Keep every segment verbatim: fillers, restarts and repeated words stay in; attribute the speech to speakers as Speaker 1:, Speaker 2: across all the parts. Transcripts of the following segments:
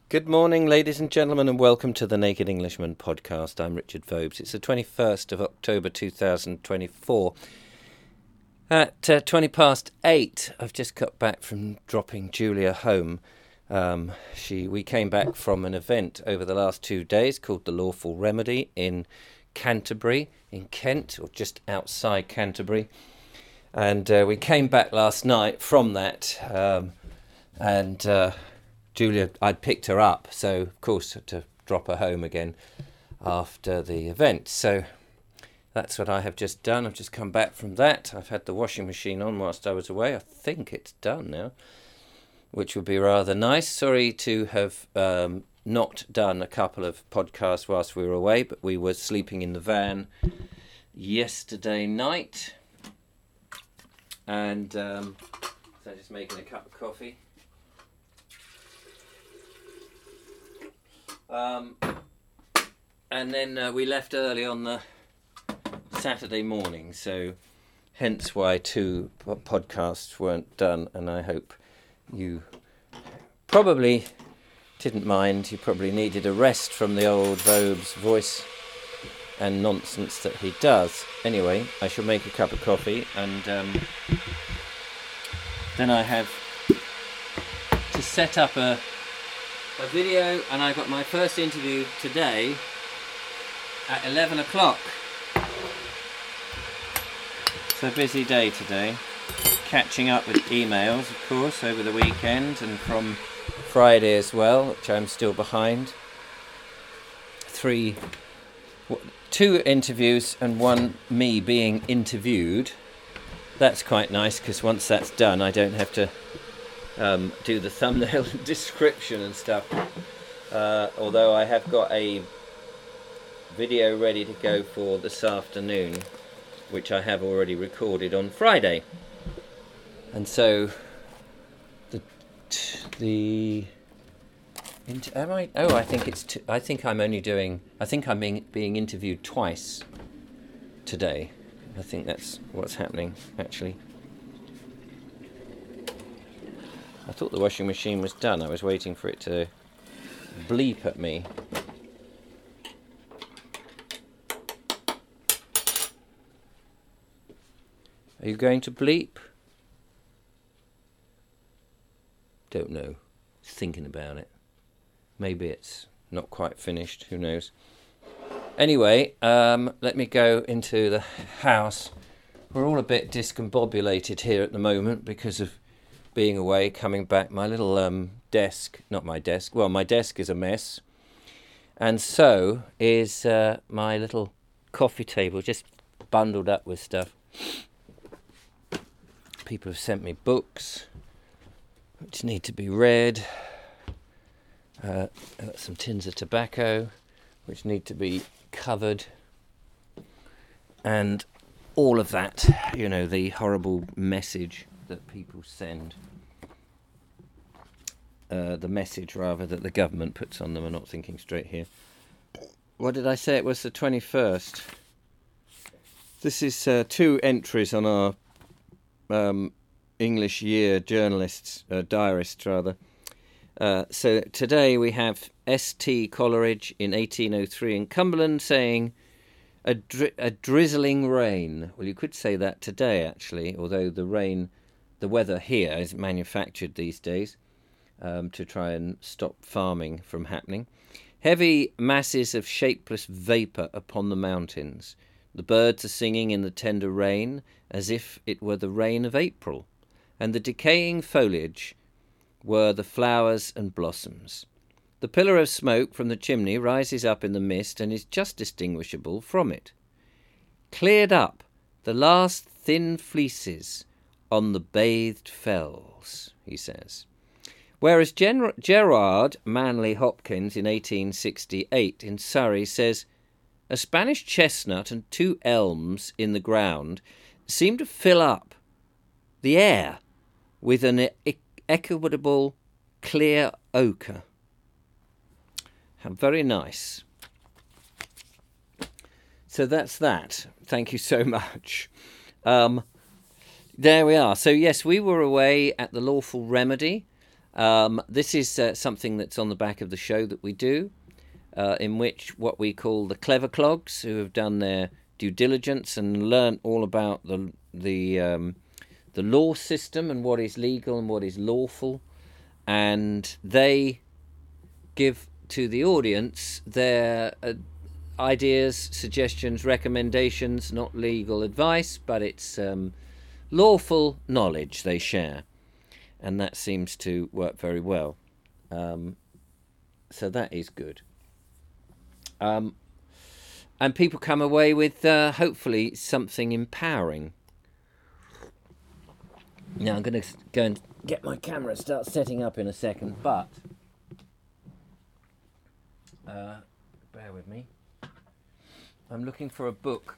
Speaker 1: Good morning, ladies and gentlemen, and welcome to the Naked Englishman podcast. I'm Richard Vobes. It's the twenty-first of October two thousand twenty-four. At uh, twenty past eight, I've just got back from dropping Julia home. Um, she, we came back from an event over the last two days called The Lawful Remedy in Canterbury, in Kent, or just outside Canterbury. And uh, we came back last night from that, um, and... Uh, Julia, I'd picked her up, so of course had to drop her home again after the event. So that's what I have just done. I've just come back from that. I've had the washing machine on whilst I was away. I think it's done now, which would be rather nice. Sorry to have um, not done a couple of podcasts whilst we were away, but we were sleeping in the van yesterday night. And um, so just making a cup of coffee. Um, and then uh, we left early on the Saturday morning, so hence why two po- podcasts weren't done, and I hope you probably didn't mind. You probably needed a rest from the old Vobes voice and nonsense that he does. Anyway, I shall make a cup of coffee, and um, then I have to set up a a video, and I got my first interview today at eleven o'clock. So busy day today, catching up with emails of course over the weekend and from Friday as well, which I'm still behind. Three, two interviews and one me being interviewed. That's quite nice because once that's done I don't have to Um, do the thumbnail description and stuff, uh, although I have got a video ready to go for this afternoon, which I have already recorded on Friday. And so the the am I oh I think it's t- I think I'm only doing I think I'm being, being interviewed twice today. I think that's what's happening actually. I thought the washing machine was done. I was waiting for it to bleep at me. Are you going to bleep? Don't know. Thinking about it. Maybe it's not quite finished. Who knows? Anyway, um, let me go into the house. We're all a bit discombobulated here at the moment because of being away, coming back. My little um, desk, not my desk, well, my desk is a mess. And so is uh, my little coffee table, just bundled up with stuff. People have sent me books, which need to be read. Uh, I've got some tins of tobacco, which need to be covered. And all of that, you know, the horrible message that people send, uh, the message rather that the government puts on them. I'm not thinking straight here. What did I say? It was the twenty-first. This is uh, two entries on our um, English year journalists, uh, diarists rather. Uh, so today we have S T Coleridge in eighteen oh three in Cumberland saying, a, dri- a drizzling rain. Well, you could say that today actually, although the rain... The weather here is manufactured these days um, to try and stop farming from happening. Heavy masses of shapeless vapour upon the mountains. The birds are singing in the tender rain as if it were the rain of April, and the decaying foliage were the flowers and blossoms. The pillar of smoke from the chimney rises up in the mist and is just distinguishable from it. Cleared up the last thin fleeces on the bathed fells, he says. Whereas Gen- Gerard Manley Hopkins in eighteen sixty-eight in Surrey says, a Spanish chestnut and two elms in the ground seem to fill up the air with an e- equitable clear ochre. How very nice. So that's that. Thank you so much. Um, there we are. So yes, we were away at the Lawful Remedy. Um, this is uh, something that's on the back of the show that we do, uh, in which what we call the clever clogs, who have done their due diligence and learnt all about the the um, the law system and what is legal and what is lawful, and they give to the audience their uh, ideas, suggestions, recommendations, not legal advice, but it's um, lawful knowledge they share. And that seems to work very well. Um, so that is good. Um, and people come away with, uh, hopefully, something empowering. Now, I'm going to go and get my camera, start setting up in a second, but... Uh, bear with me. I'm looking for a book.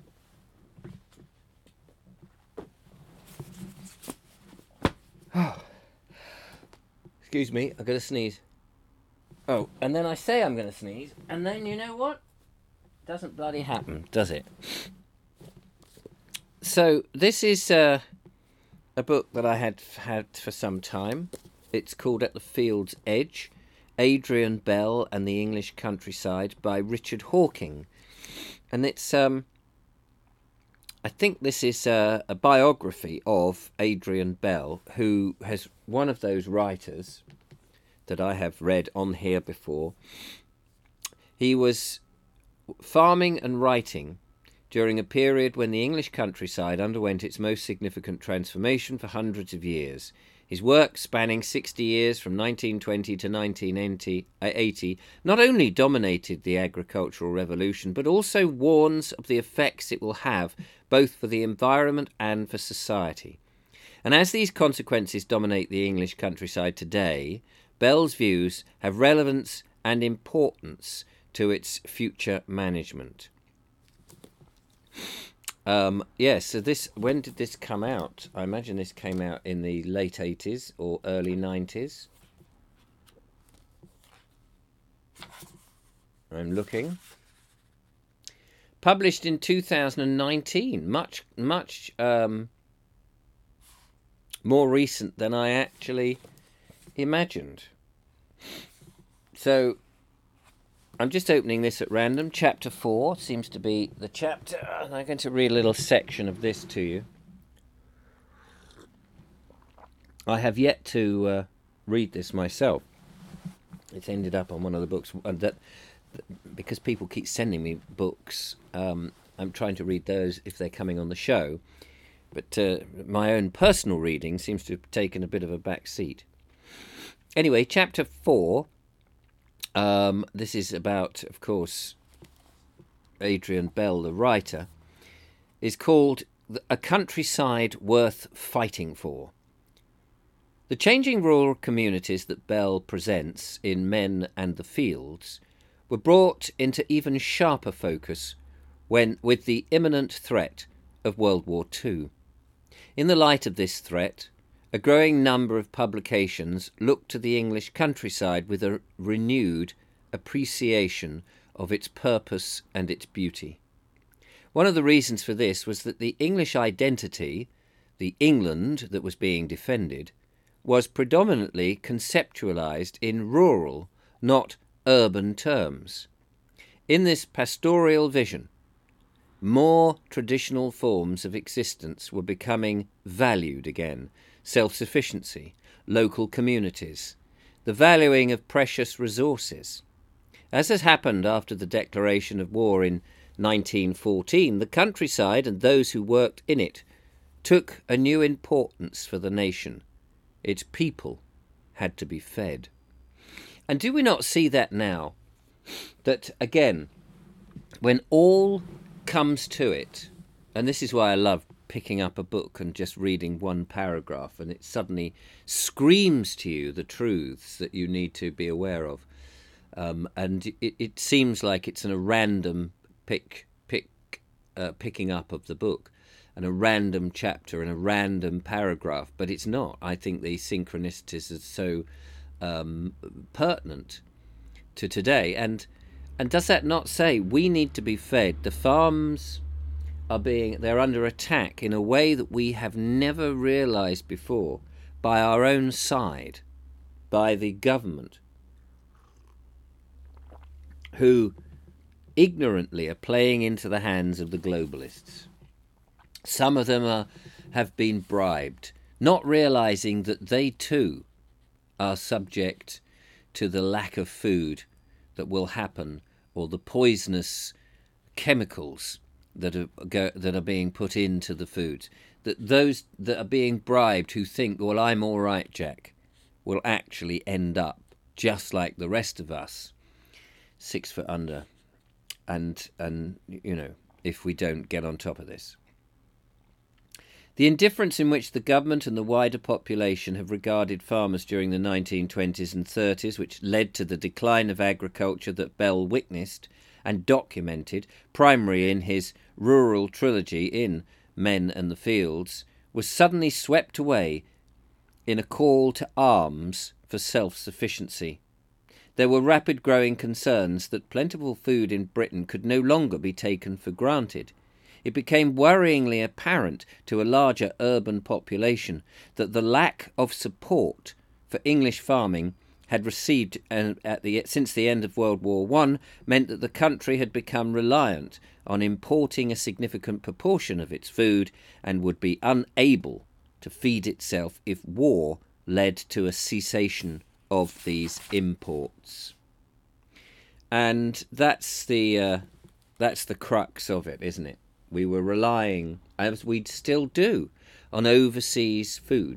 Speaker 1: Excuse me, I've got to sneeze. Oh, and then I say I'm going to sneeze, and then you know what? Doesn't bloody happen, does it? So this is uh, a book that I had had for some time. It's called At the Field's Edge, Adrian Bell and the English Countryside by Richard Hawking. And it's, um, I think this is a, a biography of Adrian Bell, who has one of those writers that I have read on here before. He was farming and writing during a period when the English countryside underwent its most significant transformation for hundreds of years. His work, spanning sixty years from nineteen twenty to nineteen eighty, not only dominated the agricultural revolution, but also warns of the effects it will have both for the environment and for society. And as these consequences dominate the English countryside today, Bell's views have relevance and importance to its future management. Um, yes, yeah, so this, when did this come out? I imagine this came out in the late eighties or early nineties. I'm looking. Published in two thousand nineteen, much, much um, more recent than I actually imagined. So, I'm just opening this at random. Chapter four seems to be the chapter, and I'm going to read a little section of this to you. I have yet to uh, read this myself. It's ended up on one of the books, and that because people keep sending me books, um, I'm trying to read those if they're coming on the show. But uh, my own personal reading seems to have taken a bit of a back seat. Anyway, chapter four. Um, this is about, of course, Adrian Bell, the writer, is called A Countryside Worth Fighting For. The changing rural communities that Bell presents in Men and the Fields were brought into even sharper focus when, with the imminent threat of World War Two. In the light of this threat, a growing number of publications looked to the English countryside with a renewed appreciation of its purpose and its beauty. One of the reasons for this was that the English identity, the England that was being defended, was predominantly conceptualized in rural, not urban terms. In this pastoral vision, more traditional forms of existence were becoming valued again: self-sufficiency, local communities, the valuing of precious resources. As has happened after the declaration of war in nineteen fourteen, the countryside and those who worked in it took a new importance for the nation. Its people had to be fed. And do we not see that now? That, again, when all comes to it, and this is why I love picking up a book and just reading one paragraph, and it suddenly screams to you the truths that you need to be aware of. Um, and it, it seems like it's in a random pick, pick, uh, picking up of the book, and a random chapter and a random paragraph, but it's not. I think the synchronicities are so um, pertinent to today. And and does that not say we need to be fed? The farms are being, they're under attack in a way that we have never realized before by our own side. by the government, who ignorantly are playing into the hands of the globalists. Some of them are, have been bribed, not realizing that they too are subject to the lack of food that will happen, or the poisonous chemicals that are go, that are being put into the food. That those that are being bribed, who think, well, I'm all right, Jack, will actually end up just like the rest of us, six foot under, and and you know, if we don't get on top of this. The indifference in which the government and the wider population have regarded farmers during the nineteen twenties and thirties, which led to the decline of agriculture that Bell witnessed and documented, primarily in his rural trilogy in Men and the Fields, was suddenly swept away in a call to arms for self-sufficiency. There were rapid growing concerns that plentiful food in Britain could no longer be taken for granted. It became worryingly apparent to a larger urban population that the lack of support for English farming had received uh, at the, since the end of World War One meant that the country had become reliant on importing a significant proportion of its food and would be unable to feed itself if war led to a cessation of these imports. And that's the uh, that's the crux of it, isn't it? We were relying, as we still do, on overseas food.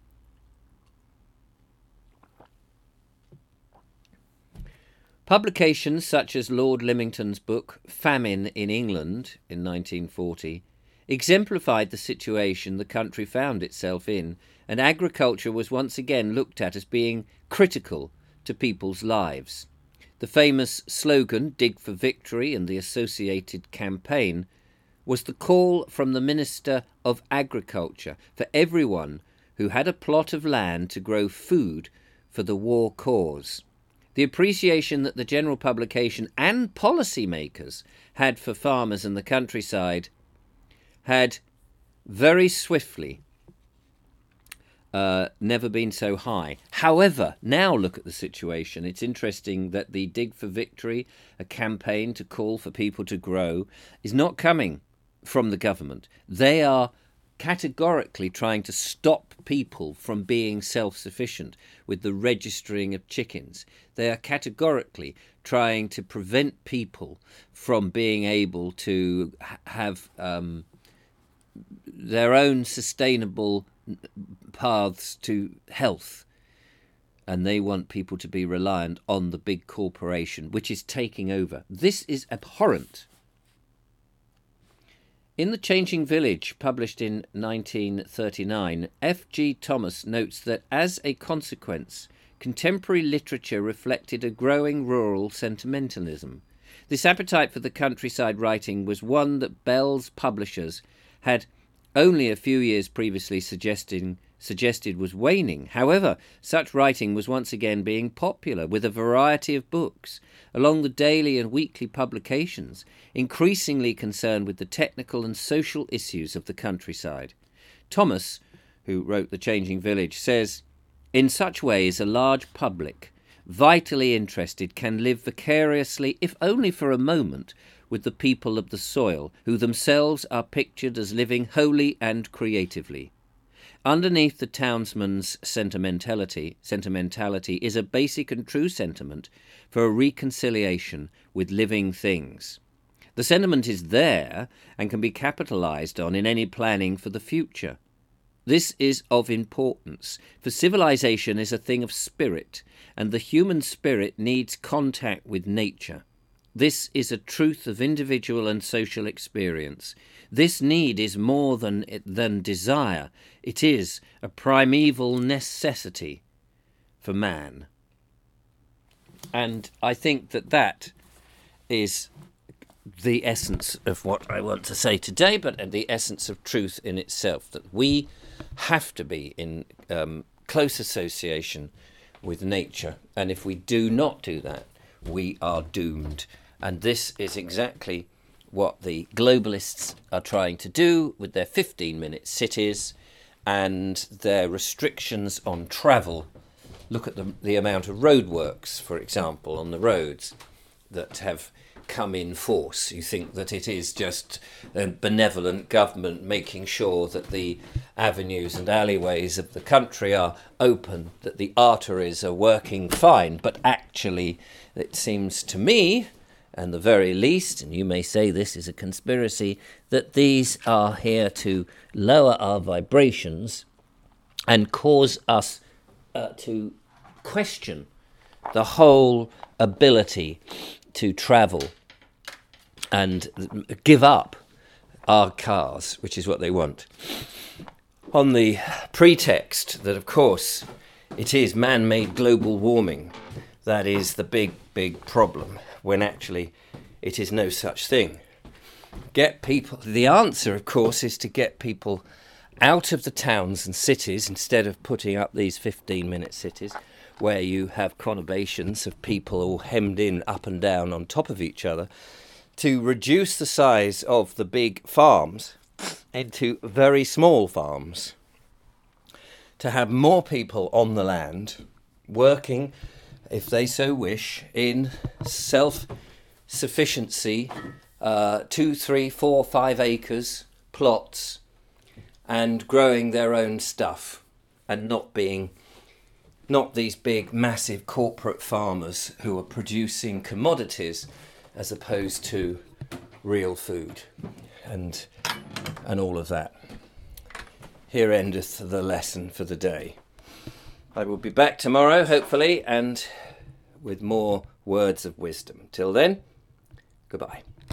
Speaker 1: Publications such as Lord Limington's book Famine in England in nineteen forty exemplified the situation the country found itself in, and agriculture was once again looked at as being critical to people's lives. The famous slogan, Dig for Victory, and the associated campaign was the call from the Minister of Agriculture for everyone who had a plot of land to grow food for the war cause. The appreciation that the general publication and policymakers had for farmers and the countryside had very swiftly uh, never been so high. However, now look at the situation. It's interesting that the Dig for Victory, a campaign to call for people to grow, is not coming from the government. They are categorically trying to stop people from being self-sufficient with the registering of chickens. They are categorically trying to prevent people from being able to ha- have um, their own sustainable paths to health. And they want people to be reliant on the big corporation, which is taking over. This is abhorrent. In The Changing Village, published in nineteen thirty-nine, F G Thomas notes that as a consequence, contemporary literature reflected a growing rural sentimentalism. This appetite for the countryside writing was one that Bell's publishers had only a few years previously suggesting, suggested was waning. However, such writing was once again being popular, with a variety of books, along the daily and weekly publications, increasingly concerned with the technical and social issues of the countryside. Thomas, who wrote The Changing Village, says, "In such ways a large public, vitally interested, can live vicariously, if only for a moment, with the people of the soil, who themselves are pictured as living wholly and creatively. Underneath the townsman's sentimentality, sentimentality is a basic and true sentiment for a reconciliation with living things. The sentiment is there and can be capitalized on in any planning for the future. This is of importance, for civilization is a thing of spirit, and the human spirit needs contact with nature. This is a truth of individual and social experience. This need is more than, than desire. It is a primeval necessity for man." And I think that that is the essence of what I want to say today, but the essence of truth in itself, that we have to be in um, close association with nature. And if we do not do that, we are doomed. And this is exactly what the globalists are trying to do with their fifteen-minute cities and their restrictions on travel Look at the, the amount of roadworks, for example, on the roads that have come in force. You think that it is just a benevolent government making sure that the avenues and alleyways of the country are open, that the arteries are working fine, but actually it seems to me, and the very least, and you may say this is a conspiracy, that these are here to lower our vibrations and cause us uh, to question the whole ability to travel and give up our cars, which is what they want, on the pretext that, of course, it is man-made global warming that is the big, big problem, when actually it is no such thing. Get people... The answer, of course, is to get people out of the towns and cities instead of putting up these fifteen-minute cities where you have conurbations of people all hemmed in up and down on top of each other, to reduce the size of the big farms into very small farms, to have more people on the land working, if they so wish, in self-sufficiency, uh, two, three, four, five acres plots, and growing their own stuff, and not being, not these big, massive corporate farmers who are producing commodities as opposed to real food, and and all of that. Here endeth the lesson for the day. I will be back tomorrow, hopefully, and with more words of wisdom. Till then, goodbye.